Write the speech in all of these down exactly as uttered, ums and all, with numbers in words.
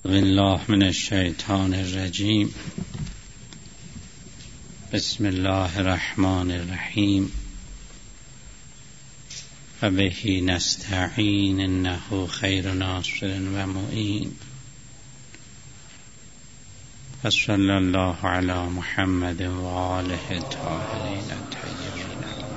بالله من الشیطان الرجیم. بسم الله الرحمن الرحیم. و بهی نستعین انه خیر ناصر و معین. و صلی الله علی محمد و آله الطاهرین الطیبین.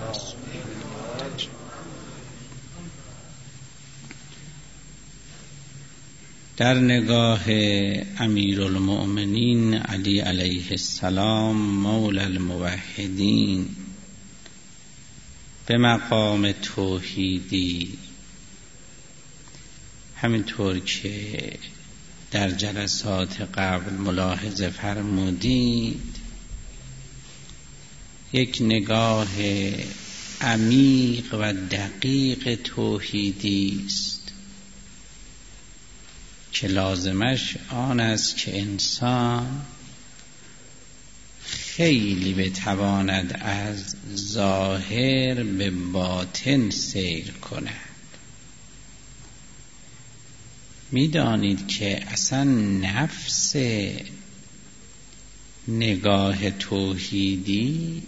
در نگاه امیرالمؤمنین علی علیه السلام مولا الموحدین به مقام توحیدی، همینطور که در جلسات قبل ملاحظه فرمودید، یک نگاه عمیق و دقیق توحیدی است که لازمش آن است که انسان خیلی بتواند از ظاهر به باطن سیر کند. میدانید که اصلا نفس نگاه توحیدی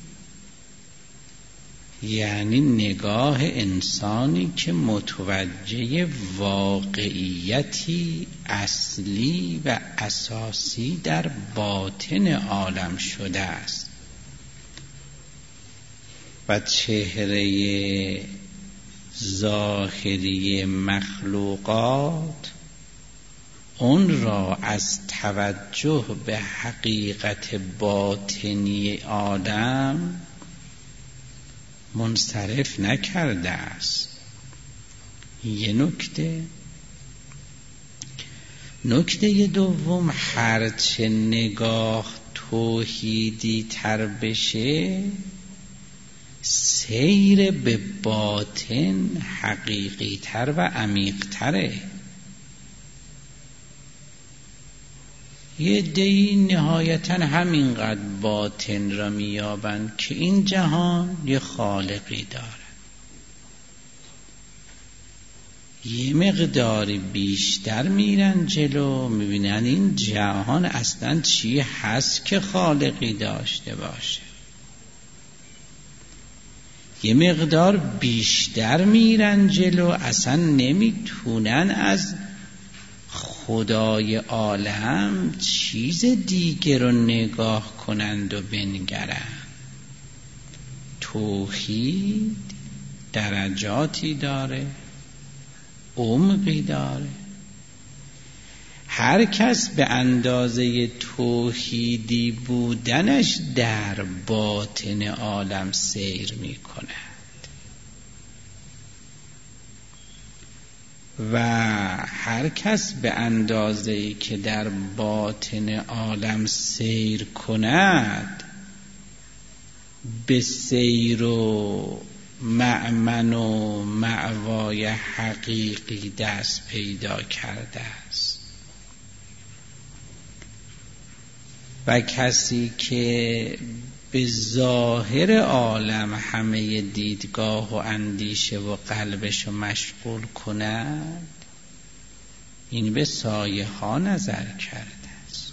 یعنی نگاه انسانی که متوجه واقعیتی اصلی و اساسی در باطن عالم شده است و چهره ظاهری مخلوقات اون را از توجه به حقیقت باطنی عالم منصرف نکرده است. یه نکته نکته دوم، هرچه نگاه توحیدی تر بشه، سیر به باطن حقیقی تر و عمیق تره. یه عده‌ای نهایتاً همینقدر باطن را میابند که این جهان یه خالقی داره. یه مقداری بیشتر میرن جلو، میبینن این جهان اصلاً چی هست که خالقی داشته باشه. یه مقدار بیشتر میرن جلو، اصلاً نمیتونن از خدای عالم چیز دیگر رو نگاه کنند و بنگرند. توحید درجاتی داره، عمقی داره. هر کس به اندازه توحیدی بودنش در باطن عالم سیر می کند و هر کس به اندازه‌ای که در باطن عالم سیر کند به سیر و مأمن و مأوای حقیقی دست پیدا کرده است. و کسی که به ظاهر عالم همه دیدگاه و اندیشه و قلبش رو مشغول کند، این به سایه ها نظر کرده است.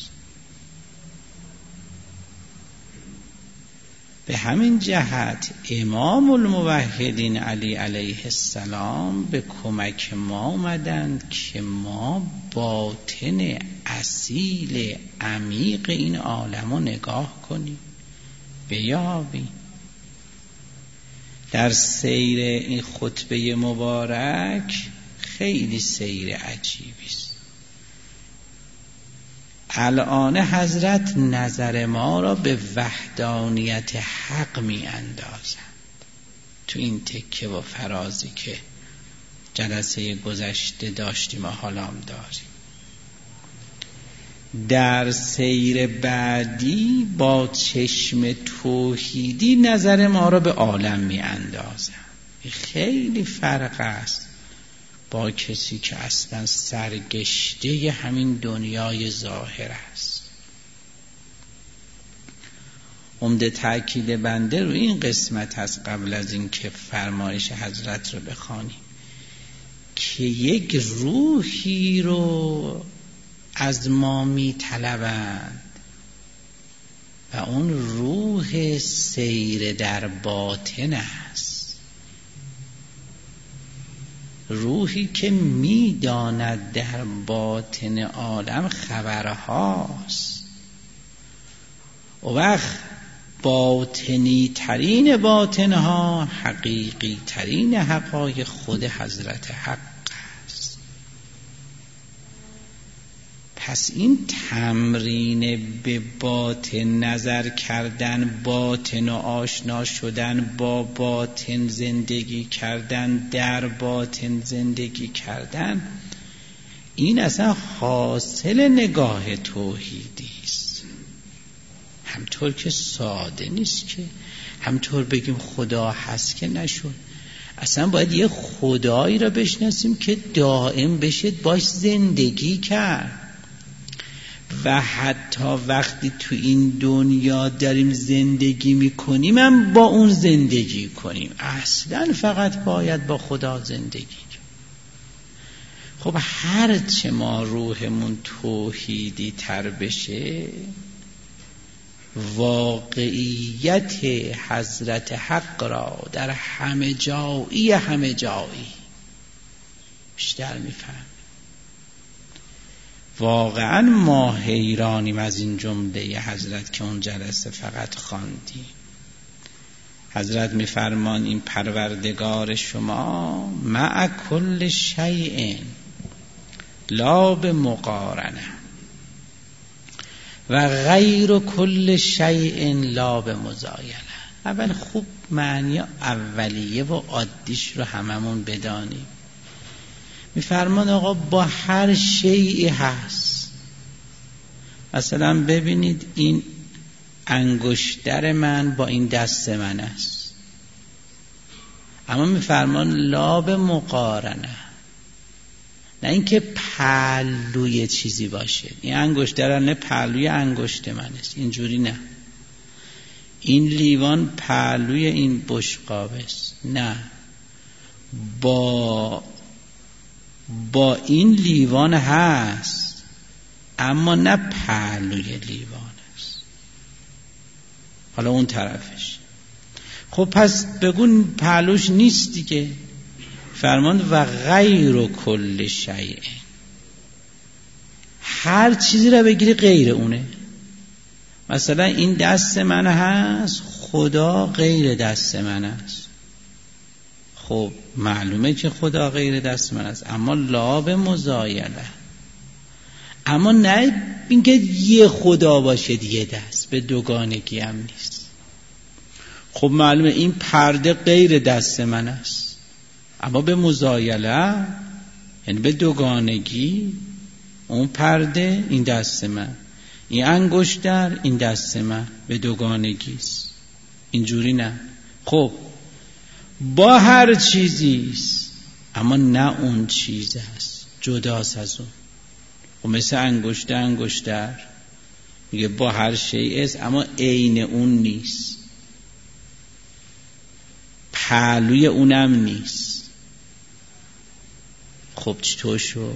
به همین جهت امام الموحدین علی علیه السلام به کمک ما آمدند که ما باطن اصیل عمیق این عالم رو نگاه کنیم، بیابیم. در سیر این خطبه مبارک خیلی سیر عجیبی است. الان حضرت نظر ما را به وحدانیت حق می اندازند. تو این تکه و فرازی که جلسه گذشته داشتیم و حالا هم داریم، در سیر بعدی با چشم توحیدی نظر ما را به عالم می اندازن. خیلی فرق است با کسی که اصلا سرگشته همین دنیای ظاهر است. عمده تأکید بنده رو این قسمت هست، قبل از این که فرمایش حضرت رو بخوانیم، که یک روحی رو از ما می طلبند و اون روح سیر در باطن است، روحی که می داند در باطن عالم خبرهاست. و وقت باطنی ترین باطنها حقیقی ترین حقای خود حضرت حق است. پس این تمرین به باطن نظر کردن، باطن و آشنا شدن با باطن، زندگی کردن در باطن، زندگی کردن، این اصلا حاصل نگاه توحیدی است. همطور که ساده نیست که همطور بگیم خدا هست که نشد. اصلا باید یه خدایی را بشناسیم که دائم بشه باش زندگی کرد. و حتی وقتی تو این دنیا داریم زندگی میکنیم هم با اون زندگی کنیم. اصلا فقط باید با خدا زندگی کنیم. خب هرچه ما روحمون توحیدی تر بشه، واقعیت حضرت حق را در همه جایی همه جایی بیشتر میفهم. واقعا ما حیرانیم از این جمله حضرت که اون جلسه فقط خواندیم. حضرت میفرمان این پروردگار شما مع کل شیء لا بمقارنه و غیر کل شیء لا بمزایله. اول خوب معنی اولیه و عادیش رو هممون بدانیم. میفرمان آقا با هر شیئی هست. مثلا ببینید این انگشتر من با این دست من است، اما میفرمان لا بمقارنه، نه اینکه پهلوی چیزی باشه. این انگشتر نه پهلوی انگشت من است، اینجوری نه. این لیوان پهلوی این بشقاب است، نه. با با این لیوان هست اما نه پهلوی لیوان است. حالا اون طرفش. خب پس بگون پهلوش نیست دیگه. فرمان و غیر کل شیء، هر چیزی را بگیری غیر اونه. مثلا این دست من هست، خدا غیر دست من است. خب معلومه که خدا غیر دست من است، اما لا به مزایله. اما نه اینکه یه خدا باشه یه دست، به دوگانگی هم نیست. خب معلومه این پرده غیر دست من است، اما به مزایله یعنی به دوگانگی، اون پرده این دست من، این انگشتر این دست من، به دوگانگی است. اینجوری نه. خب با هر چیزیست اما نه اون چیز است، جداست از اون. و مثل انگشتر انگشتر میگه با هر شیء است اما عین اون نیست، پهلوی اونم نیست. خب چطور شو؟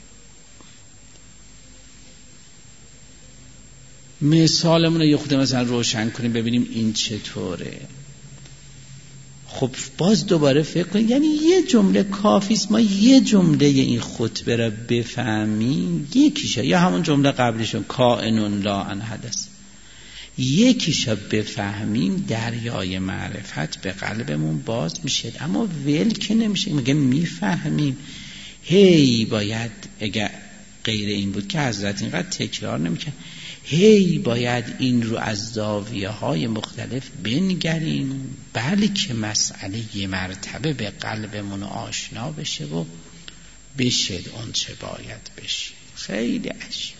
مثالمون رو یه خود مثلا روشن کنیم ببینیم این چطوره. خب باز دوباره فکر کنیم، یعنی یه جمله کافیست ما یه جمله این خطبه را بفهمیم، یکیشا یا همون جمله قبلشون کائن لا ان حدث، یکیشا بفهمیم دریای معرفت به قلبمون باز میشه. اما ول که نمیشه، میگه میفهمیم. هی باید، اگر غیر این بود که حضرت اینقدر تکرار نمیکرد، هی باید این رو از زاویه های مختلف بنگریم، بلکه مسئله یه مرتبه به قلبمون آشنا بشه و بشه اون چه باید بشه. خیلی عجیبه.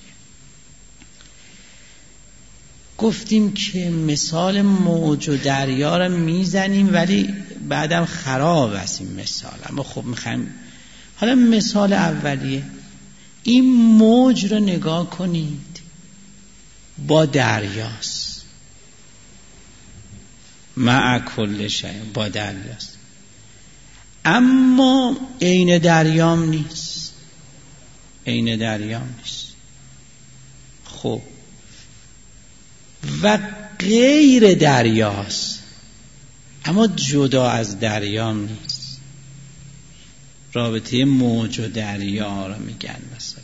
گفتیم که مثال موج و دریا رو میزنیم ولی بعدم خراب است این مثال. اما خب میخوایم حالا مثال اولیه، این موج رو نگاه کنید، با دریاست، مع کل شیء، با دریاست، اما عین دریام نیست، عین دریام نیست. خب و غیر دریاست، اما جدا از دریا نیست. رابطه موج و دریا رو میگن. مثلا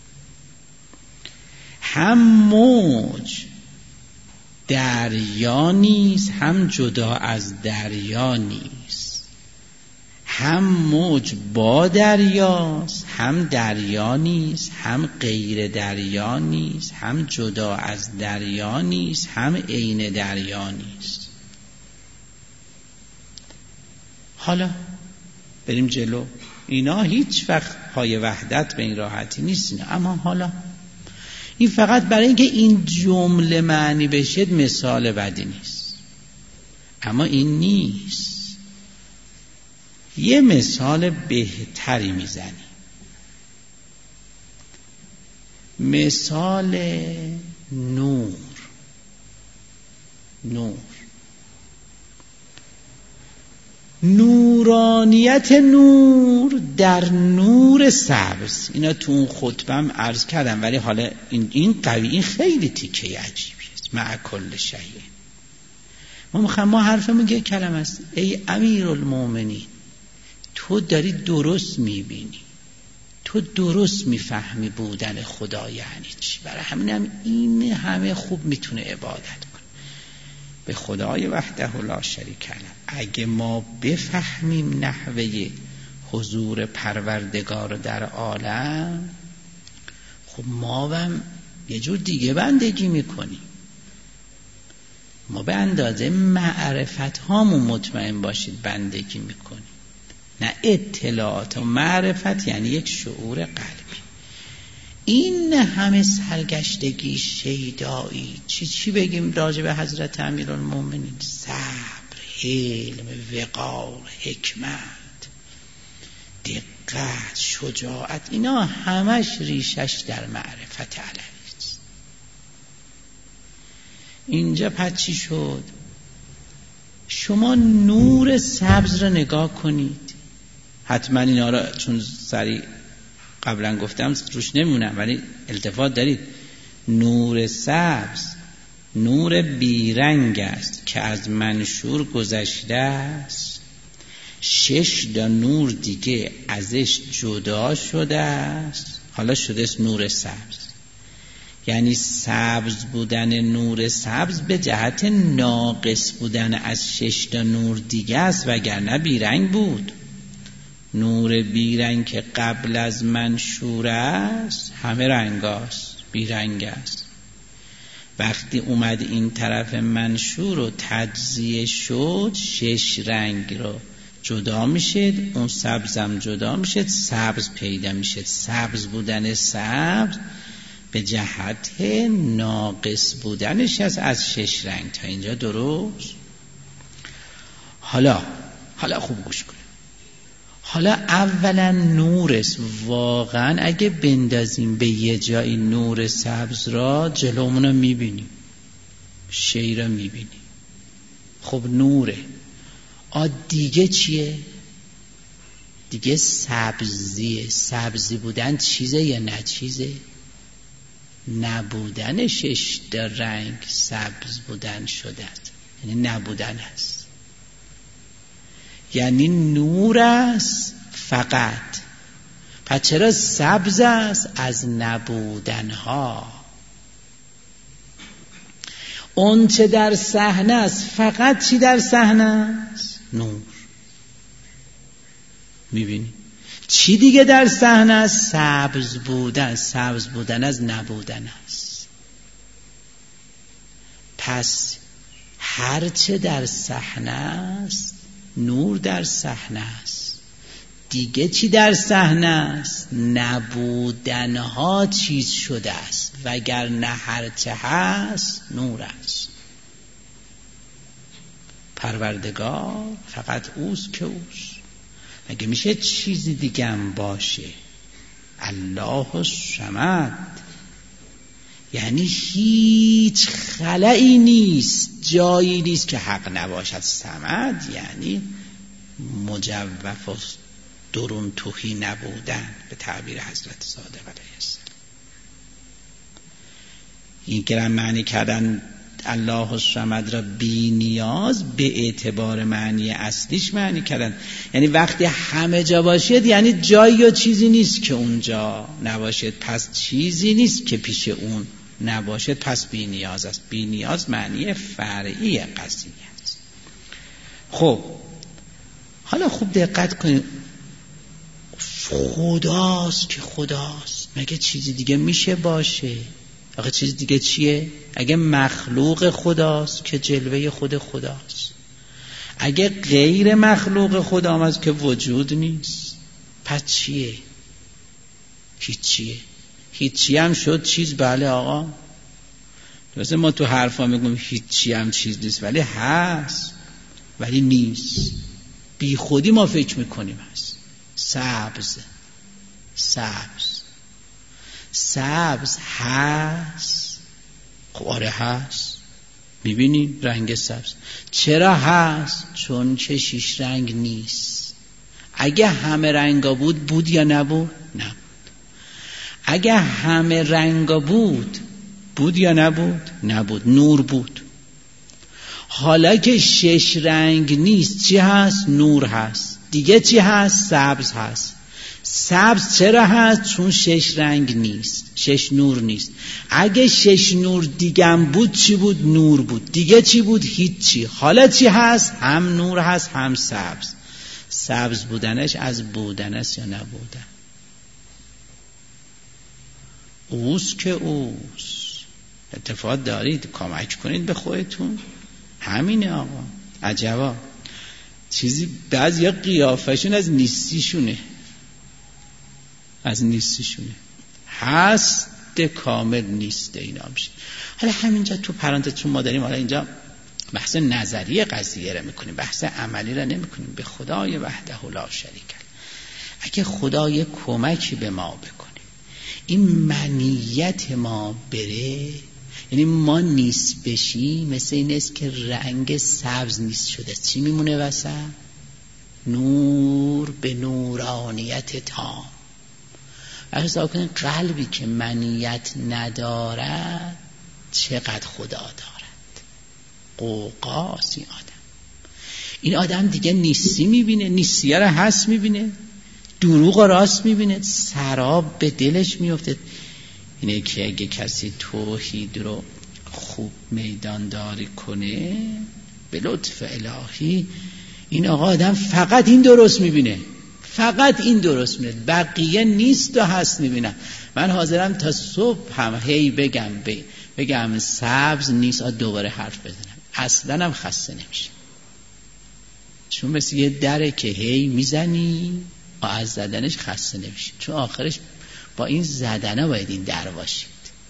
هم موج دریا نیست، هم جدا از دریا نیست. هم موج با دریاست، هم دریا نیست، هم غیر دریا نیست، هم جدا از دریا نیست، هم عین دریا نیست. حالا بریم جلو. اینا هیچ وقت پای وحدت به این راحتی نیست، اما حالا این فقط برای اینکه این جمله معنی بشه مثال بدی نیست، اما این نیست. یه مثال بهتری میزنی. مثال نور. نور نورانیت نور در نور سبز. اینا تو اون خطبم عرض کردم، ولی حالا این این قوی، این خیلی تیکه عجیبی است. مع کل شیء ما میخوام ما حرفمون یه کلمه است. ای امیرالمومنین، تو داری درست میبینی، تو درست میفهمی بودن خدا یعنی چی. برای همینم این همه خوب میتونه عبادت کنه به خدای وحده لا شریک له. اگه ما بفهمیم نحوه حضور پروردگار در عالم، خب ما هم یه جور دیگه بندگی میکنیم. ما به اندازه معرفت هامون مطمئن باشید بندگی میکنیم، نه اطلاعات. و معرفت یعنی یک شعور قلبی. این همه سرگشتگی، شیدایی، چی چی بگیم راجع به حضرت امیرالمومنین؟ صبر، حلم، وقار، حکمت، دقت، شجاعت، اینا همش ریشش در معرفت الهی است. اینجا پس چی شد؟ شما نور سبز رو نگاه کنید. حتما اینا رو چون سریع قبلا گفتم روش نمونم، ولی التفات دارید. نور سبز نور بیرنگ است که از منشور گذشته است. شش تا نور دیگه ازش جدا شده است، حالا شده است نور سبز. یعنی سبز بودن نور سبز به جهت ناقص بودن از شش تا نور دیگه است، وگرنه بیرنگ بود. نور بیرنگ که قبل از منشور است همه رنگ است، بیرنگ است. وقتی اومد این طرف منشور و تجزیه شد، شش رنگ رو جدا میشه، اون سبزم جدا میشه، سبز پیدا میشه. سبز بودن سبز به جهت ناقص بودنش است از شش رنگ. تا اینجا درست؟ حالا حالا خوب گوش کنید. حالا اولا نور است. واقعا اگه بندازیم به یه جایی نور سبز را، جلومون رو میبینیم، شی را میبینیم. خب نوره. آ دیگه چیه؟ دیگه سبزیه. سبزی بودن چیزه یا نه چیزه؟ نبودن شش تا رنگ سبز بودن شده است، یعنی نبودن است. یعنی نور است فقط. پس چرا سبز است؟ از نبودنها. اون چه در صحنه است فقط چی در صحنه است؟ نور. میبینی چی دیگه در صحنه است؟ سبز بودن. سبز بودن از نبودن است. پس هر چه در صحنه است نور در صحنه است. دیگه چی در صحنه است؟ نبودنها چیز شده است، وگرنه هر چه هست نور است. پروردگار فقط اوست که اوست. مگه میشه چیزی دیگه هم باشه؟ الله الصمد، یعنی هیچ خلایی نیست، جایی نیست که حق نباشد. صمد یعنی مجوف و درون توهی نبودن، به تعبیر حضرت صادق علیه السلام. این گرم معنی کردن الله الصمد را بی نیاز به اعتبار معنی اصلیش معنی کردن، یعنی وقتی همه جا باشید یعنی جایی یا چیزی نیست که اونجا نباشد، پس چیزی نیست که پیش اون نباشد، پس بی نیاز است. بی نیاز معنی فرعی قضیه است. خب حالا خوب دقت کنید، خداست که خداست، مگه چیزی دیگه میشه باشه؟ آخه چیز دیگه چیه؟ اگه مخلوق خداست که جلوه خود خداست، اگه غیر مخلوق خدا هم که وجود نیست، پس چیه؟ هیچیه. هیچی هم شد چیز. بله آقا، درسته ما تو حرفا میگم هیچی هم چیز نیست، ولی هست ولی نیست. بی خودی ما فکر میکنیم هست. سبز سبز سبز هست. خب آره هست، میبینیم رنگ سبز. چرا هست؟ چون که شیش رنگ نیست. اگه همه رنگا بود بود یا نبود؟ نبود. اگه همه رنگا بود بود یا نبود؟ نبود. نور بود. حالا که شش رنگ نیست چی هست؟ نور هست. دیگه چی هست؟ سبز هست. سبز چرا هست؟ چون شش رنگ نیست، شش نور نیست. اگه شش نور دیگم بود چی بود؟ نور بود. دیگه چی بود؟ هیچی. حالا چی هست؟ هم نور هست هم سبز. سبز بودنش از بودن است یا نبودن؟ اوست که اوست. اتفاق دارید، کمک کنید به خودتون. همینه آقا. عجبا چیزی بعضی قیافشون از نیستیشونه، از نیستیشونه. هست کامل نیست اینا میشه. حالا همینجا تو پرانتز ما داریم، حالا اینجا بحث نظری قضیه رو میکنیم، بحث عملی رو نمیکنیم. به خدای وحده لا شریک له، اگه خدای کمکی به ما بکنه این منیت ما بره، یعنی ما نیست بشیم، مثل این است که رنگ سبز نیست شده، چی میمونه وسط؟ نور به نورانیت تام. حساب کنید قلبی که منیت ندارد چقدر خدا دارد. قوقاس این آدم. این آدم دیگه نیستی میبینه، نیستیه رو هست میبینه، دروغ و راست میبینه، سراب به دلش میفته. اینه که اگه کسی توحید رو خوب میدانداری کنه به لطف الهی، این آقا آدم فقط این درست میبینه، فقط این درست میبینه، بقیه نیست و هست میبینم. من حاضرم تا صبح هم هی بگم بگم سبز نیست، دوباره حرف بزنم، اصلا هم خسته نمیشه. چون مثل یه دره که هی میزنی و از زدنش خسته نمیشه، چون آخرش با این زدنه باید این در باشید.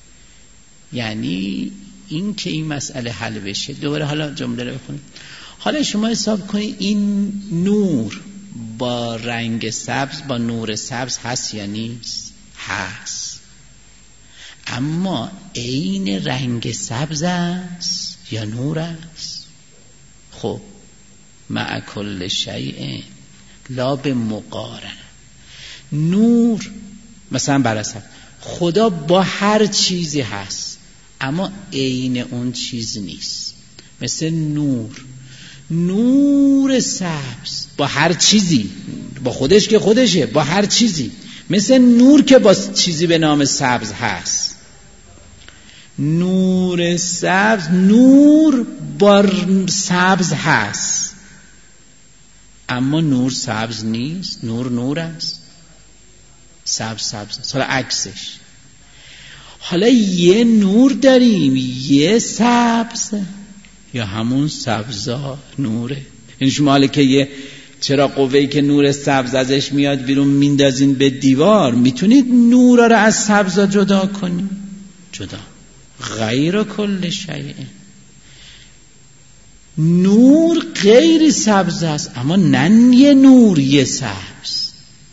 یعنی این که این مسئله حل بشه. دوباره حالا جمله رو بخونید. حالا شما حساب کنید این نور با رنگ سبز، با نور سبز هست یا نیست؟ هست. اما عین رنگ سبز است یا نور است؟ خب مع کل شیء لا به مقارنه. نور مثلا برسد خدا با هر چیزی هست اما عین اون چیز نیست. مثل نور، نور سبز با هر چیزی، با خودش که خودشه، با هر چیزی، مثل نور که با چیزی به نام سبز هست. نور سبز، نور با سبز هست اما نور سبز نیست. نور نور است، سبز سبز است. حالا عکسش، حالا یه نور داریم یه سبز، یا همون سبزا نوره. یعنی شما حالا که یه چرا قوهی که نور سبز ازش میاد بیرون میندازین به دیوار، میتونید نورا رو از سبزا جدا کنید؟ جدا. غیر کل شیء. نور غیر سبز است اما نه یه نور یه سبز،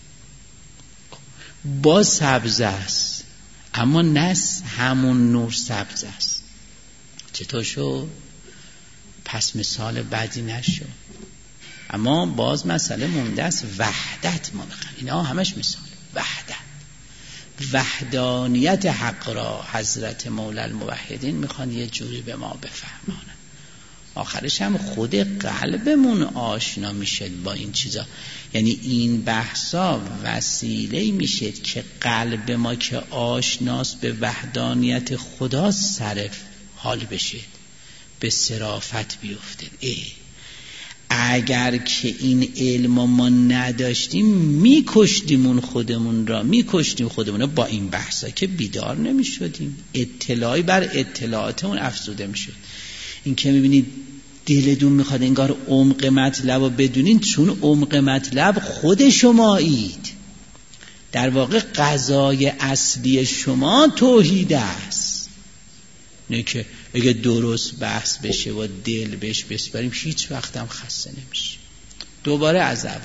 با سبز است اما نه همون نور سبز است. چطور شد؟ پس مثال بدی نشد. اما باز مسئله مونده است. وحدت ما بخوام، اینا همش مثال وحدت. وحدانیت حق را حضرت مولا الموحدین میخوان یه جوری به ما بفهمانن. آخرش هم خود قلبمون آشنا میشه با این چیزا. یعنی این بحثا وسیله میشه که قلب ما که آشناست به وحدانیت خدا صرف حال بشه، به صرافت بیفته. ای اگر که این علم ما نداشتیم میکشتیمون خودمون را، میکشتیم خودمون را با این بحثا که بیدار نمیشدیم، اطلاعی بر اطلاعاتمون افزوده میشد. این که میبینید دلتون میخواد انگار عمق مطلب رو بدونین، چون عمق مطلب خود شمایید. در واقع قضای اصلی شما توحید است. نه که اگه درست بحث بشه و دل بهش بسپاریم هیچ وقت هم خسته نمیشه. دوباره از اول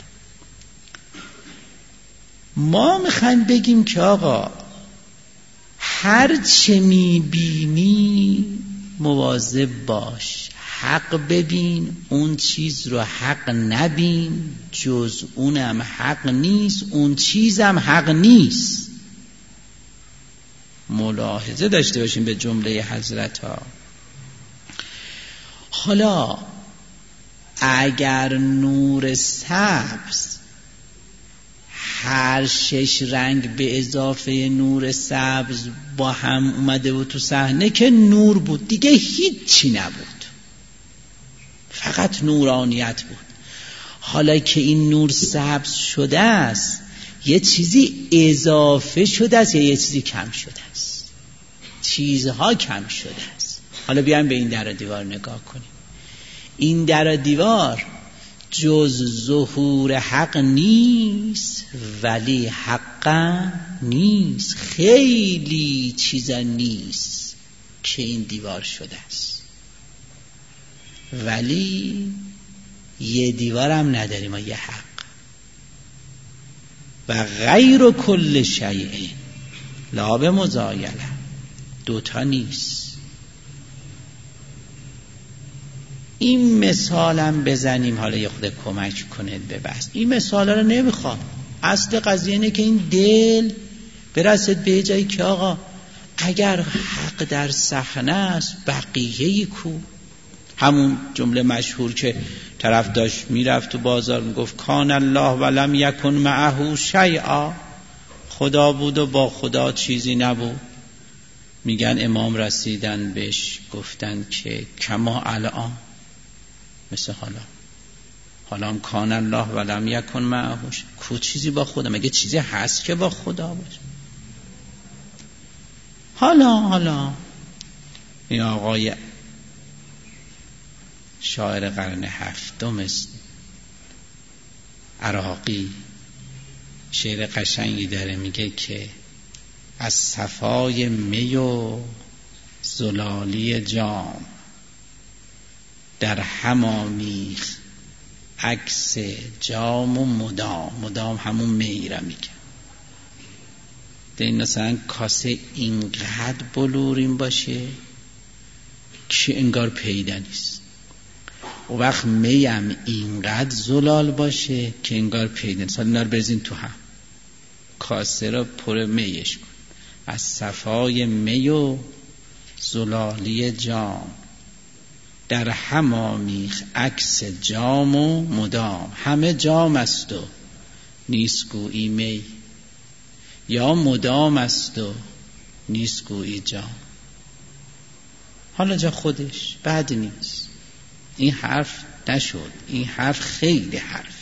ما میخوایم بگیم که آقا هر چه میبینی مواظب باش، حق ببین، اون چیز رو حق نبین، جز اونم حق نیست، اون چیزم حق نیست. ملاحظه داشته باشیم به جمله حضرت ها. حالا اگر نور سبز هر شش رنگ به اضافه نور سبز با هم اومده بود تو صحنه که نور بود، دیگه هیچی نبود، فقط نورانیت بود. حالا که این نور سبز شده است، یه چیزی اضافه شده است یا یه چیزی کم شده است؟ چیزها کم شده است. حالا بیایم به این در و دیوار نگاه کنیم. این در و دیوار جز ظهور حق نیست، ولی حق نیست. خیلی چیزا نیست که این دیوار شده است، ولی یه دیوار هم نداریم و یه حق. و غیر کل شیء لا به مزایله، دوتا نیست. این مثالم بزنیم حالا یه خود کمک کنید به بحث. این مثالا رو نمیخوام، اصل قضیه اینه که این دل برسد به جایی که آقا اگر حق در صحنه است بقیه کو. همون جمله مشهور که طرف داشت میرفت تو بازار میگفت کان الله ولم یکن معه شیئا، خدا بود و با خدا چیزی نبود. میگن امام رسیدن بهش گفتن که کما الان، مثل حالا حالا هم کان الله ولم یکن معه، کو چیزی با خدا؟ مگه چیزی هست که با خدا باشه؟ حالا حالا این آقای شاعر قرن هفتم است عراقی شعر قشنگی داره، میگه که از صفای می و زلالی جام در هم آمیخت عکس جام و مدام. مدام همون می را میگه. این مثلا کاسه اینقدر بلورین باشه که انگار پیدا نیست، و وقت میم اینقدر زلال باشه که انگار پیدا نیست. حالا اینا رو بریزین تو هم، کاسه رو پر میش کن. از صفای می و زلالی جام در هم آمیخت عکس جام و مدام. همه جام است و نیست گویی می، یا مدام است و نیست گویی جام. حالا جا خودش بد نیست. این حرف نشد، این حرف خیلی حرف.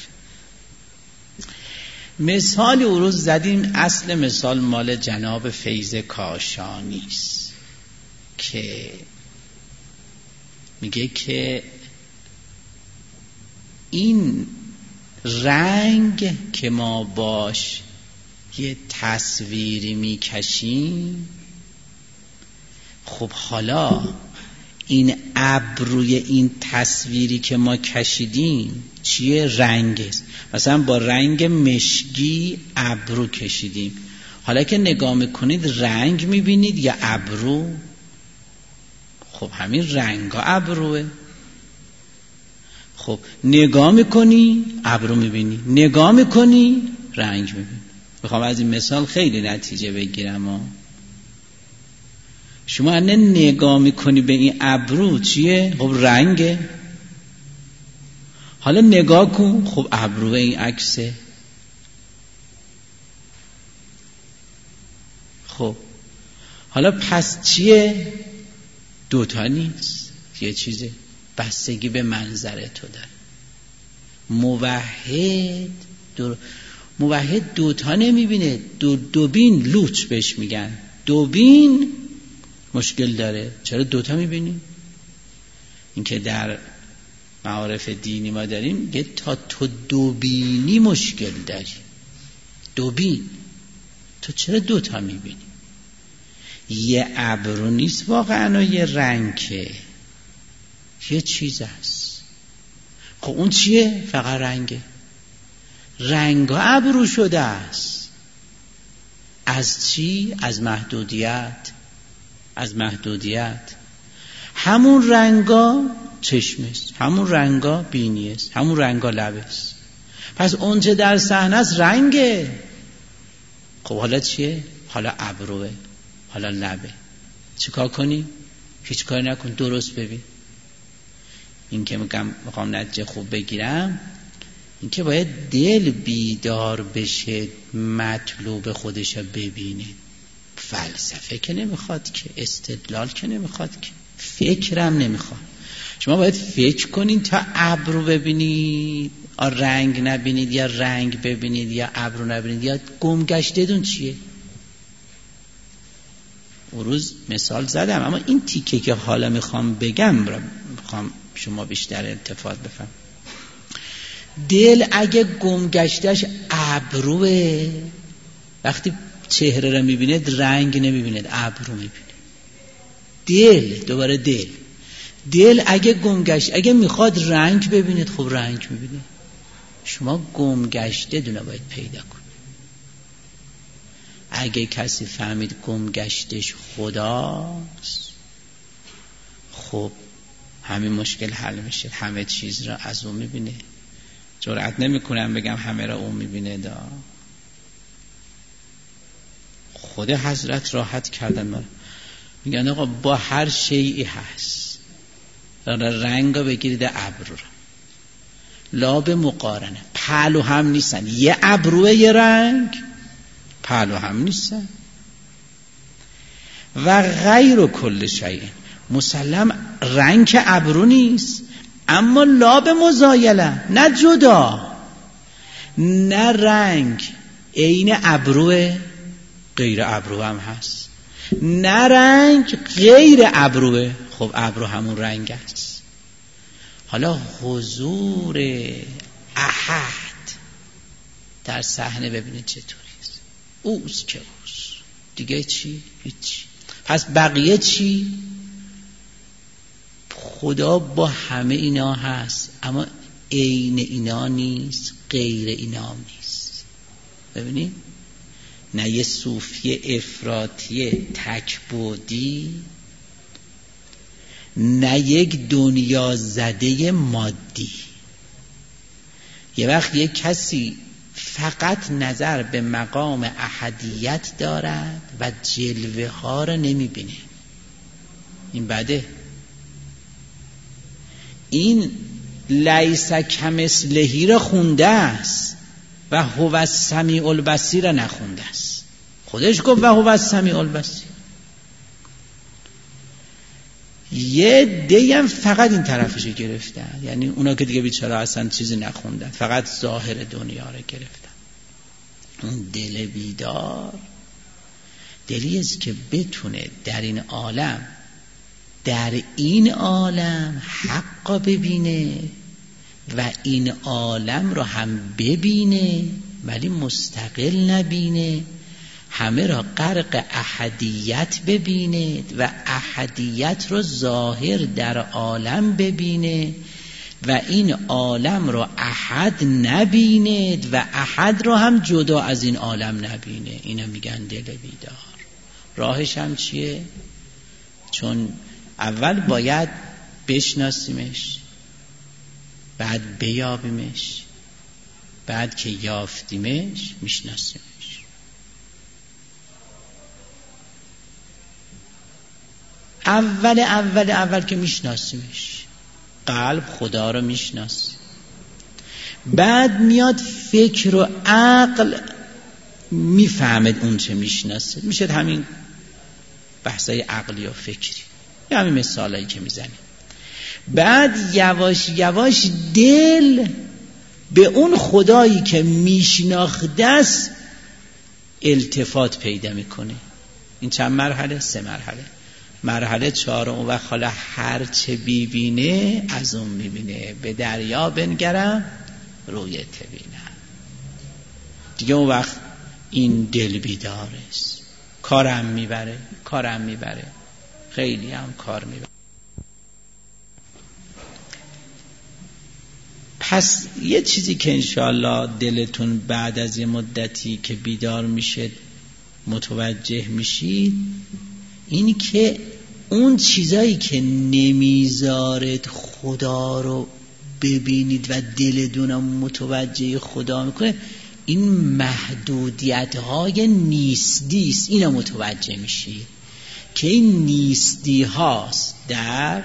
مثالی او روز زدیم، اصل مثال مال جناب فیض کاشانی است که میگه که این رنگ که ما باش یه تصویری میکشیم، خب حالا این ابروی این تصویری که ما کشیدیم چیه؟ رنگ است. مثلا با رنگ مشکی ابرو کشیدیم، حالا که نگاه میکنید رنگ میبینید یا ابرو؟ خب همین رنگا ابروه. خب نگاه میکنی ابرو میبینی، نگاه میکنی رنگ میبینی. میخوام از این مثال خیلی نتیجه بگیرم ها. شما انه نگاه میکنی به این ابرو چیه؟ خب رنگه. حالا نگاه کن، خب ابرو این عکسه. خب حالا پس چیه؟ دوتا نیست، یه چیزه، بستگی به منظر تو داره. موحد دو موحد دوتا نمیبینه، دو دوبین لوچ بهش میگن، دوبین مشکل داره. چرا دوتا میبینی؟ این که در معارف دینی ما داریم یه تا تو دوبینی مشکل داری. دوبین تو چرا دوتا میبینی؟ یه ابرو نیست واقعا، یه رنگه، یه چیز هست. خب اون چیه؟ فقط رنگه. رنگ ها ابرو شده است. از چی؟ از محدودیت. از محدودیت. همون رنگا چشم است، همون رنگا بینی است، همون رنگا لب است. پس اونچه در صحنه است رنگه. خب حالا چیه؟ حالا ابروه، حالا لبه. چیکار کنی؟ هیچ کاری نکن، درست ببین. این که میگم میخوام نتیجه خوب بگیرم، این که باید دل بیدار بشه، مطلوب خودشو ببینه. فلسفه که نمیخواد که، استدلال که نمیخواد که، فکرم نمیخواد. شما باید فکر کنید تا ابرو ببینید، رنگ نبینید، یا رنگ ببینید یا ابرو نبینید، یا گم گشته‌تون چیه. اون روز مثال زدم، اما این تیکه که حالا میخوام بگم را میخوام شما بیشتر التفات بفهم. دل اگه گم گشتش ابروه، وقتی چهره را میبینید رنگ نمیبینید، ابرو میبینید. دل، دوباره دل دل اگه گم گشت، اگه میخواد رنگ ببینید، خب رنگ میبینید. شما گم گشته دونه باید پیدا کنید. اگه کسی فهمید گم گشتش خداست، خب همین مشکل حل میشه. همه چیز را از اون میبینه. جرئت نمیکنم بگم همه را اون میبینه دا. خود حضرت راحت کردن ما، میگن آقا با هر شیئی هست، رنگ رو بگیرید، ابرو رو لاب مقارنه، پهلو هم نیستن. یه ابروه یه رنگ، پهلو هم نیستن. و غیر کل شیء، مسلم رنگ که ابرو نیست، اما لاب مزایله، نه جدا، نه رنگ عین ابروه، غیر ابرو هم هست، نه رنگ غیر ابروه. خب ابرو همون رنگ است. حالا حضور احد در صحنه ببینید چطوریست. اوست که اوست، دیگه چی؟ هیچ. پس بقیه چی؟ خدا با همه اینا هست، اما عین اینا نیست، غیر اینا نیست. ببینید، نه یه صوفی افراطی تکبودی، نه یک دنیا زده مادی. یه وقت یک کسی فقط نظر به مقام احدیت دارد و جلوه ها را نمی بینه، این بده. این لیس کمثله را خونده است و هو السمیع البصیر را نخونده است. خودش گفت و هو السمیع البصیر. یه دیم فقط این طرفشو گرفتن، یعنی اونا که دیگه بیچاره اصلا چیزی نخوندن، فقط ظاهر دنیا رو گرفتن. اون دل بیدار دلی است که بتونه در این عالم در این عالم حق ببینه و این عالم رو هم ببینه ولی مستقل نبینه، همه را غرق احدیت ببیند و احدیت رو ظاهر در عالم ببینه و این عالم رو احد نبیند و احد رو هم جدا از این عالم نبینه. اینا میگن دل بیدار. راهش هم چیه؟ چون اول باید بشناسیمش، بعد بیابیمش، بعد که یافتیمش میشناسیمش. اول اول اول که میشناسیمش، قلب خدا رو میشناسی، بعد میاد فکر و عقل میفهمد اون چه میشناسه، میشه همین بحثای عقلی و فکری، همین مثالایی که میزنیم. بعد یواش یواش دل به اون خدایی که میشناخته است التفات پیدا میکنه. این چند مرحله؟ سه مرحله. مرحله چهارم اون وقت حالا هر چه بیبینه از اون میبینه، به دریا بنگرم رویت بینم. دیگه اون وقت این دل بیدار است، کارم میبره کارم میبره خیلی هم کار میبره. پس یه چیزی که انشاءالله دلتون بعد از یه مدتی که بیدار میشه متوجه میشید، این که اون چیزایی که نمیذارد خدا رو ببینید و دلتون متوجه خدا میکنه، این محدودیت های نیستی است. اینو متوجه میشید که این نیستی هاست در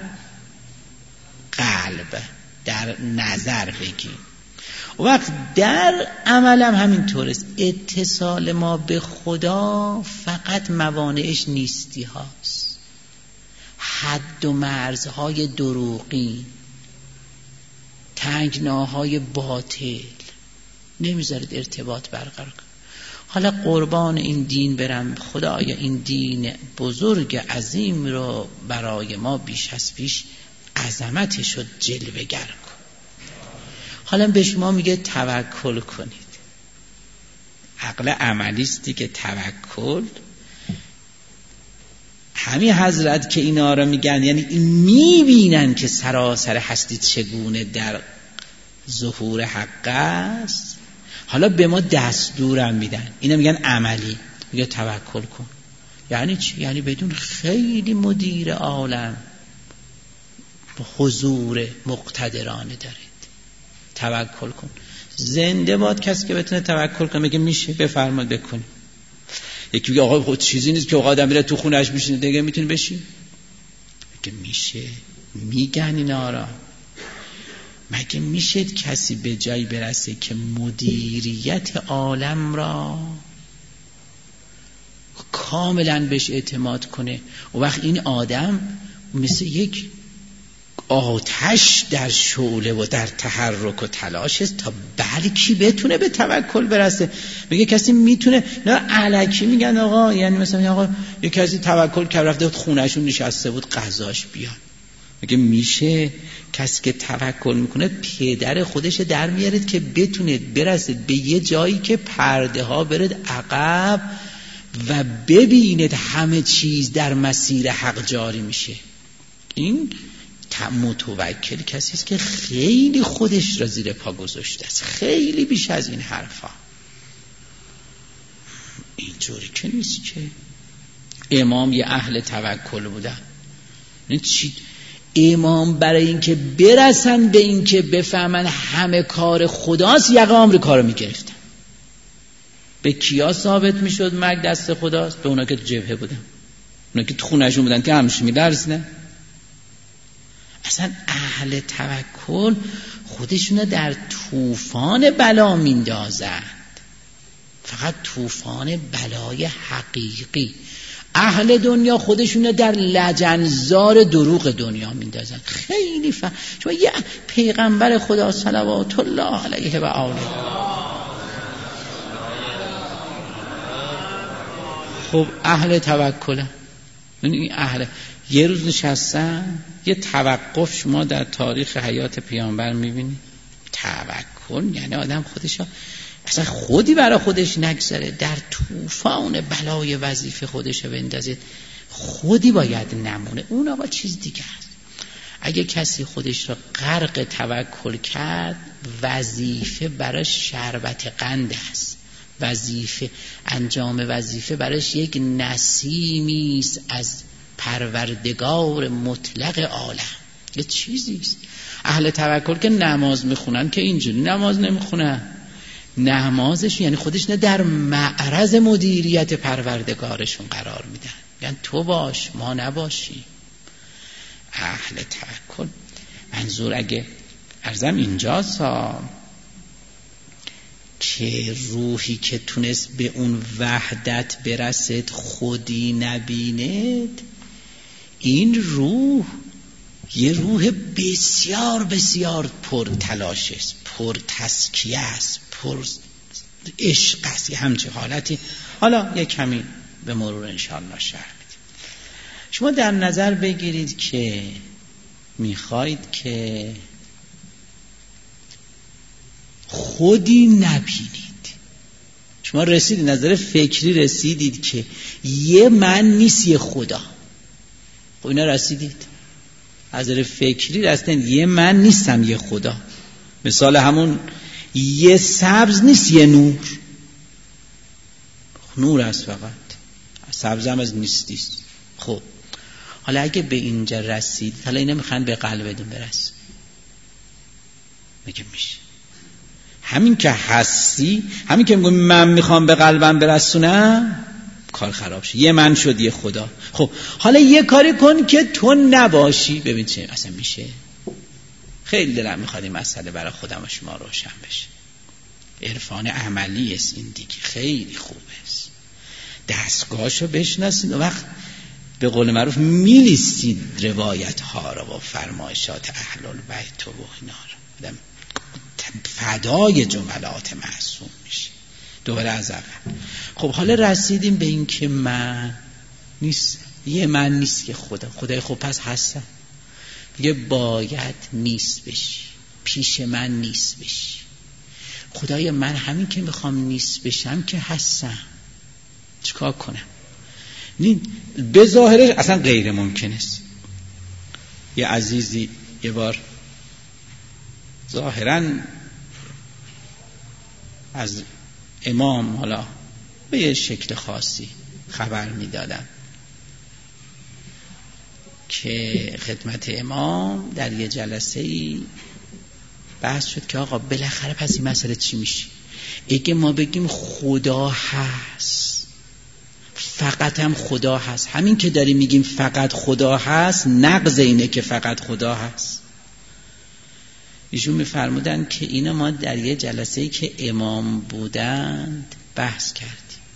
قلب، در نظر بگیم. و وقت در عمل هم همینطور است. اتصال ما به خدا فقط موانعش نیستی هاست، حد و مرزهای دروغی، تنگناهای باطل نمیذارد ارتباط برقرار کنه. حالا قربان این دین برم، خدایا این دین بزرگ عظیم رو برای ما بیش از پیش عظمتش رو جلوه گر کن. حالا به شما میگه توکل کنید. عقل عملیستی که توکل، همین حضرت که اینا رو میگن یعنی میبینن که سراسر هستی چگونه در ظهور حق است. حالا به ما دستورم میدن، اینا میگن عملی، میگه توکل کن. یعنی چی؟ یعنی بدون خیلی مدیر عالم حضور مقتدرانه دارید، توکل کن. زنده باد کسی که بتونه توکل کنه. میگه میشه، بفرمایید بکنید. یکی میگه آقا خود چیزی نیست که آقا آدم میره تو خونهش میشینه دیگه میتونه بشین. میگه میشه. میگن اینا را. مگه میشه کسی به جایی برسه که مدیریت عالم را کاملا بهش اعتماد کنه؟ و وقت این آدم مثل یک آتش در شعله و در تحرک و تلاش است تا بلکی بتونه به توکل برسه. میگه کسی میتونه، نه الکی میگن آقا، یعنی مثلا آقا یک کسی توکل کرد رفته بود خونهشون نشسته بود غذاش بیاد. میگه میشه کسی که توکل میکنه پدر خودش در میارد که بتونه برسه به یه جایی که پرده ها برد عقب و ببیند همه چیز در مسیر حق جاری میشه. این متوکل کسی است که خیلی خودش را زیر پا گذاشته است، خیلی بیش از این حرفا. اینجوری که نیست که امام یه اهل توکل بودن. این چی؟ امام برای اینکه برسن به اینکه بفهمن همه کار خداست یقه آمریکا رو میگرفتن. به کیا ثابت میشد مرگ دست خداست؟ به اونا که تو جبهه بودن، اونا که تو خونهشون بودن که همش می‌لرزیدن. اصلا اهل توکل خودشونو در طوفان بلا میندازند، فقط طوفان بلای حقیقی. اهل دنیا خودشونو در لجنزار دروغ دنیا میندازند. خیلی فهم. شما یه پیغمبر خدا صلوات الله علیه و آله، خب اهل توکل، این اهل یه روز نشستن، یه توقف شما در تاریخ حیات پیامبر میبینید. توکل یعنی آدم خودشو اصلا خودی برای خودش نگذاره، در طوفان بلای وظیفه خودشو بندازه، خودی باید نمونه. اون آقا چیز دیگه است. اگه کسی خودش را غرق توکل کرد، وظیفه برای شربت قند است، وظیفه، انجام وظیفه برایش یک نسیمی است از پروردگار مطلق عالم، یه چیزیست. اهل توکل که نماز میخونن که اینجوری نماز نمیخونن، نمازش یعنی خودش نه در معرض مدیریت پروردگارشون قرار میدن، یعنی تو باش ما نباشی. اهل توکل. منظور اگه عرضم اینجاست ها که روحی که تونست به اون وحدت برسد خودی نبیند، این روح یه روح بسیار بسیار پر تلاش است، پر تزکیه است، پر عشق است، یه همچه حالتی. حالا یه کمی به مرور انشاءالله شرح میدیم. شما در نظر بگیرید که میخواید که خودی نبینید. شما رسیدید نظر فکری رسیدید که یه من نیست یه خدا. خب اینا رسیدید نظر فکری رسیدید یه من نیستم یه خدا. مثال همون یه سبز نیست یه نور. نور است فقط، سبز هم از نیستیست. خب حالا اگه به اینجا رسید، حالا اینا میخوان به قلبتون برس، میگه میشه همین که هستی، همین که میگم من میخوام به قلبم برسونم، کار خراب شد، یه من شد یه خدا. خب حالا یه کاری کن که تو نباشی، ببین چه اصلا میشه. خیلی دلم میخواد این مسئله برای خودم و شما روشن بشه. عرفان عملی است این دیگه، خیلی خوبه است. دستگاهشو بشناسید، وقت به قول معروف میلیستید روایت ها رو و فرمایشات اهل البیت و اینا رو، آدم فدای جملات معصوم میشه. دوباره از اول. خب حالا رسیدیم به این که من نیست، یه من نیست که خدا. خدای خب پس هستم. میگه باید نیست بشی، پیش من نیست بشی. خدای من همین که میخوام نیست بشم که هستم، چیکار کنم؟ به ظاهرش اصلا غیر ممکن است. یه عزیزی یه بار ظاهراً از امام حالا به یه شکل خاصی خبر میدادن که خدمت امام در یه جلسه‌ای بحث شد که آقا بالاخره پس این مسئله چی میشه؟ اگه ما بگیم خدا هست، فقط هم خدا هست، همین که داریم میگیم فقط خدا هست نقض اینه که فقط خدا هست. ایشون میفرمودن که اینا ما در یه جلسه‌ای که امام بودند بحث کردیم.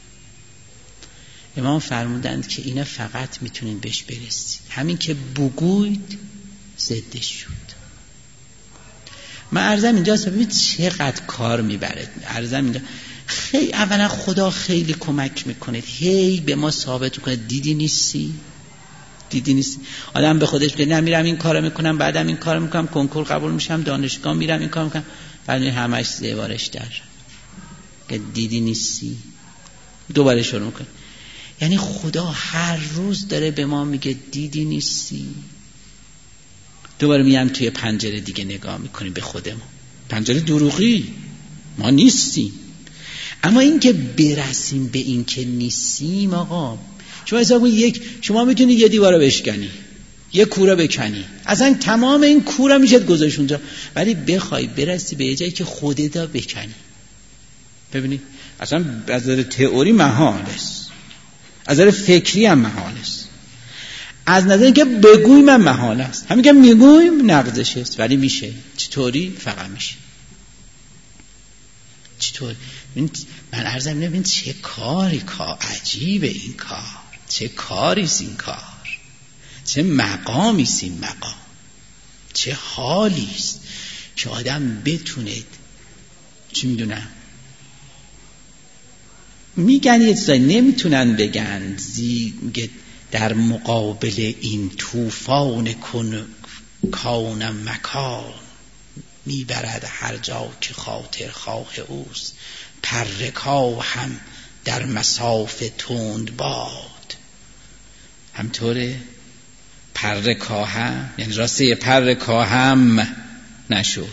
امام فرمودند که اینا فقط میتونین بهش برسید، همین که بگوید ضدش شد. من عرضم اینجاست ببینید چقدر کار میبرد. عرضم اینجا خیلی اولا خدا خیلی کمک میکنه، هی به ما ثابت میکنه دیدی نیستی، دیدی نیستی. آدم به خودش میگه نه میرم این کارو میکنم، بعدم این کارو میکنم، کنکور قبول میشم، دانشگاه میرم این کارو میکنم، بعد همش زیوارش در که دیدی نیستی، دوباره شروع میکنه. یعنی خدا هر روز داره به ما میگه دیدی نیستی. دوباره میام توی پنجره دیگه نگاه میکنیم به خودمون، پنجره دروغی، ما نیستیم. اما این که برسیم به این که نیستیم، آقا شما حساب کنید یک شما میتونید یه دیوارو بشکنی، یه کوره بکنی، اصلا تمام این کوره میشه گذاشت اونجا، ولی بخوای برسی به یه جایی که خودت بکنی، ببینید اصلا از نظر تئوری محال است، از نظر فکری هم محال است، از نظر اینکه بگوی من محال است، همین که میگویم نقضش است، ولی میشه. چطوری؟ فقط میشه. چطور؟ من عرضم اینه ببین چه کاری، کار عجیبه این کار، چه کاریست این کار، چه مقامیست این مقام، چه حالیست که آدم بتونه، چی میدونم میگن یه چیزایی نمیتونن بگن، میگه در مقابل این طوفان کن کانم مکان، میبرد هر جا که خاطر خواه اوست، پرکا هم در مساف تند باد. همطوره پرکا هم یعنی راسته پرکا هم نشد.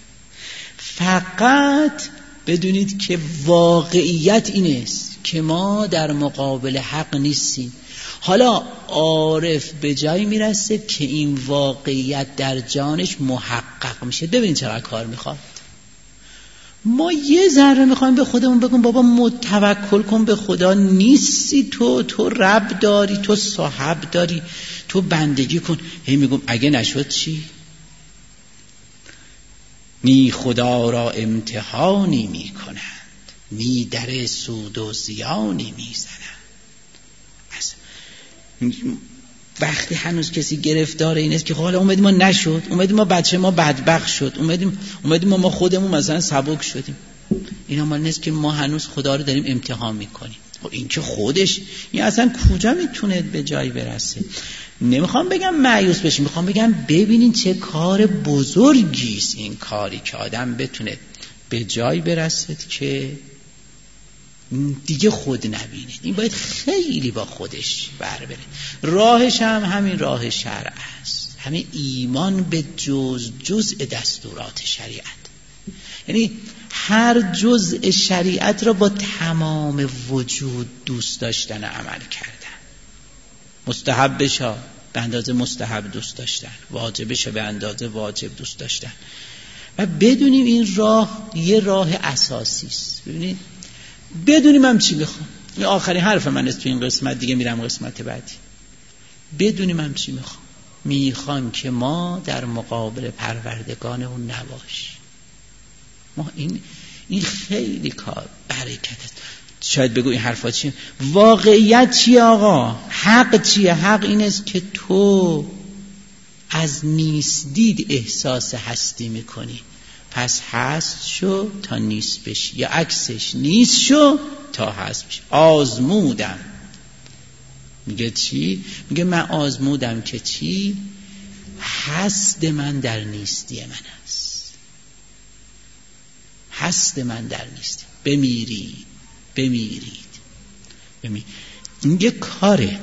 فقط بدونید که واقعیت این است که ما در مقابل حق نیستیم. حالا عارف به جایی میرسه که این واقعیت در جانش محقق میشه. ببین چقدر کار میخواد. ما یه ذره میخوایم به خودمون بگیم بابا متوکل کن به خدا، نیستی تو، تو رب داری، تو صاحب داری، تو بندگی کن. هی میگم اگه نشد چی؟ نی خدا را امتحانی میکنند، نی در سود و زیانی میزنند. وقتی هنوز کسی گرفتار این است که حالا اومدیم ما نشد، اومدیم ما بچه ما بدبخت شد، اومدیم اومدیم ما خودمون مثلا سبک شدیم، اینا مال نیست که ما هنوز خدا رو داریم امتحان میکنیم. خب این که خودش این اصلا کجا میتونه به جایی برسه؟ نمیخوام بگم مایوس بشیم، میخوام بگم ببینین چه کار بزرگی است این کاری که آدم بتونه به جایی برسه که دیگه خود نبینید. این باید خیلی با خودش بر بره. راهش هم همین راه شرع است، همین ایمان به جز جزء دستورات شریعت، یعنی هر جزء شریعت را با تمام وجود دوست داشتن و عمل کردن. مستحبش ها به اندازه مستحب دوست داشتن، واجبش به اندازه واجب دوست داشتن. و بدونیم این راه یه راه اساسی است. ببینید بدونیم هم چی میخوام. این آخرین حرف من است تو این قسمت، دیگه میرم قسمت بعدی. بدونیم هم چی میخوام. میخوام که ما در مقابل پروردگان اون نباش. ما این این خیلی کار برکت است. شاید بگو این حرفا چیه؟ واقعیت چیه آقا؟ حق چیه؟ حق این است که تو از نیست دید احساس هستی میکنی، پس هست شو تا نیست بشی، یا عکسش نیست شو تا هست بشی. آزمودم. میگه چی؟ میگه من آزمودم که چی؟ هست من در نیستی من است. هست من در نیستی. بمیرید بمیرید بمیرید. این یه کاره.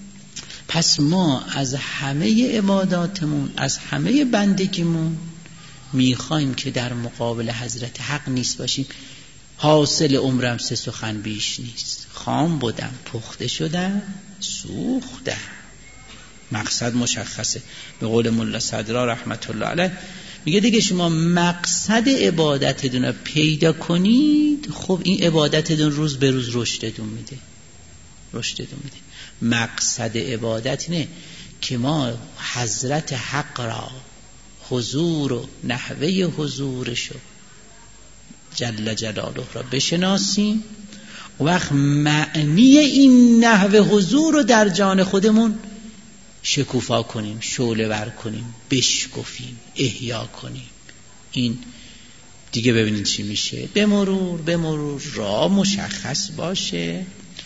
پس ما از همه عباداتمون، از همه بندگیمون میخوایم که در مقابل حضرت حق نیست باشیم. حاصل عمرم سه سخن بیش نیست، خام بودم، پخته شدم، سوختم. مقصد مشخصه. به قول ملا صدرا رحمت الله علیه میگه دیگه شما مقصد عبادتتون رو پیدا کنید، خب این عبادتتون روز به روز رشدتون میده، رشدتون میده. مقصد عبادت اینه که ما حضرت حق را، حضور و نحوه حضورشو جل جلاله را بشناسیم، و وقت معنی این نحوه حضور رو در جان خودمون شکوفا کنیم، شعله ور کنیم، بشکفیم، احیا کنیم. این دیگه ببینید چی میشه. به مرور به مرور راه مشخص باشه.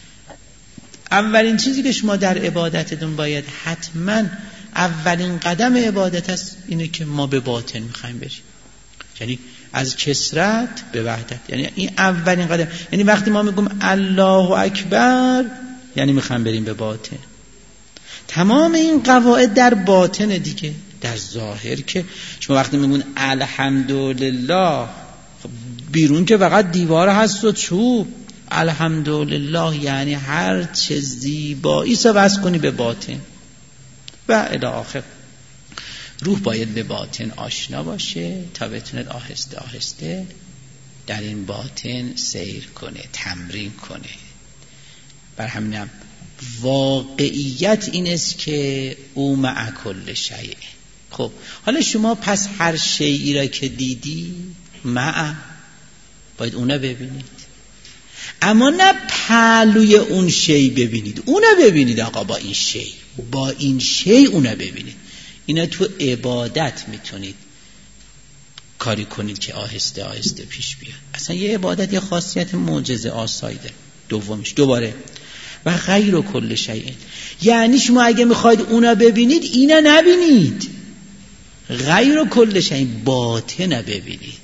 اولین چیزی که شما در عبادتتون باید حتما اولین قدم عبادت است اینه که ما به باطن میخوایم بریم، یعنی از کثرت به وحدت. یعنی این اولین قدم. یعنی وقتی ما میگیم الله اکبر یعنی میخوایم بریم به باطن. تمام این قواعد در باطن دیگه. در ظاهر که شما وقتی میگون الحمدلله، خب بیرون که فقط دیوار هست و چوب. الحمدلله یعنی هر چه زیبایی سو بس کنی به باطن و الی آخر. روح باید به باطن آشنا باشه تا بتونه آهسته آهسته در این باطن سیر کنه، تمرین کنه. بر همینم واقعیت این است که او مع کل شیء. خب حالا شما پس هر شیئی را که دیدی مع، باید اونا ببینید، اما نه پهلوی اون شی ببینید، اونا ببینید. آقا با این شی، با این شی اونا ببینید. اینا تو عبادت میتونید کاری کنید که آهسته آهسته پیش بیاد. اصلا یه عبادت یه خاصیت معجزه آسایی داره. دومش دوباره و غیر کل شیء، یعنی شما اگه میخواید اونا ببینید اینا نبینید. غیر کل شیء، باطن ببینید.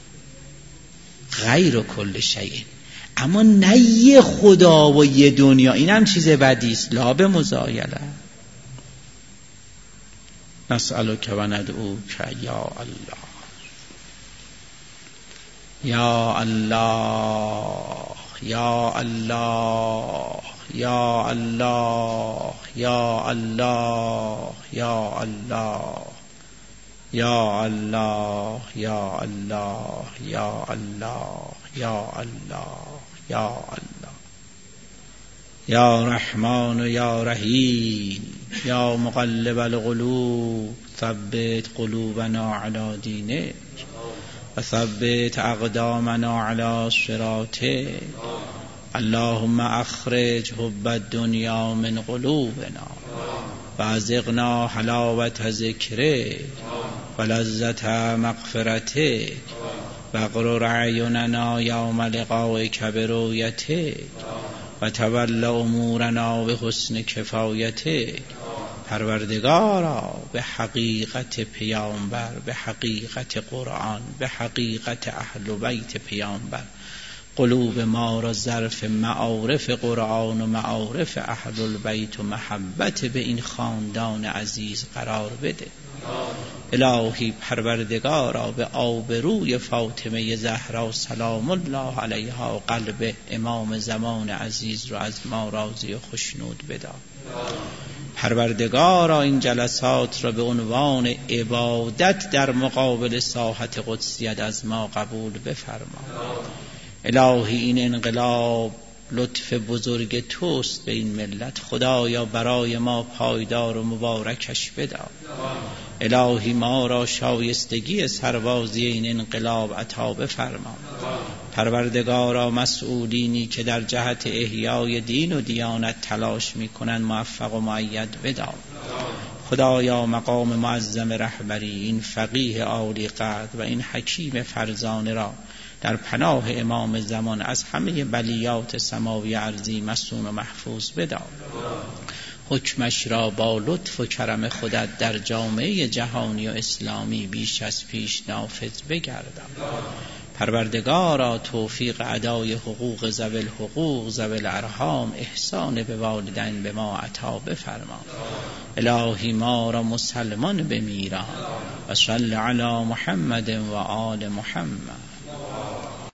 غیر کل شیء، اما نه یه خدا و یه دنیا. این هم چیز بدی است. لا به مزایله. نسألک و ندعوک یا الله، یا الله، یا الله، یا الله، یا الله، یا الله. یا الله یا الله یا الله یا الله یا الله یا رحمان یا رحیم یا مقلب القلوب ثبت قلوبنا علی دینک و ثبت اقدامنا علی صراطک اللهم اخرج حب الدنیا من قلوبنا و ازغنا حلاوت ذکرک و لذت مغفرتک و اغرر اعیننا یوم لقائک برؤیتک و تول امورنا به حسن کفایتک. پروردگارا به حقیقت پیامبر، به حقیقت قرآن، به حقیقت اهل بیت پیامبر قلوب ما را ظرف معارف قرآن و معارف اهل البیت و محبت به این خاندان عزیز قرار بده. الهی پروردگارا به آبروی فاطمه زهرا سلام الله علیها قلب امام زمان عزیز رو از ما راضی و خشنود بدار. پروردگارا این جلسات را به عنوان عبادت در مقابل ساحت قدسیت از ما قبول بفرما. الهی این انقلاب لطف بزرگ توست به این ملت، خدایا برای ما پایدار و مبارکش بدار. الهی ما را شایستگی سربازی این انقلاب عطا بفرما. پروردگارا مسئولینی که در جهت احیای دین و دیانت تلاش میکنن موفق و مؤید بدار. خدایا مقام معظم رهبری این فقیه عالی قدر و این حکیم فرزانه را در پناه امام زمان از همه بلیات سماوی ارضی مصون و محفوظ بدار. حکمش را با لطف و کرم خودت در جامعه جهانی و اسلامی بیش از پیش نافذ بگردان. پروردگارا توفیق ادای حقوق ذوی الحقوق ذوی الارحام احسان به والدین به ما عطا بفرما. الهی ما را مسلمان بمیران و صل علی محمد و آل محمد.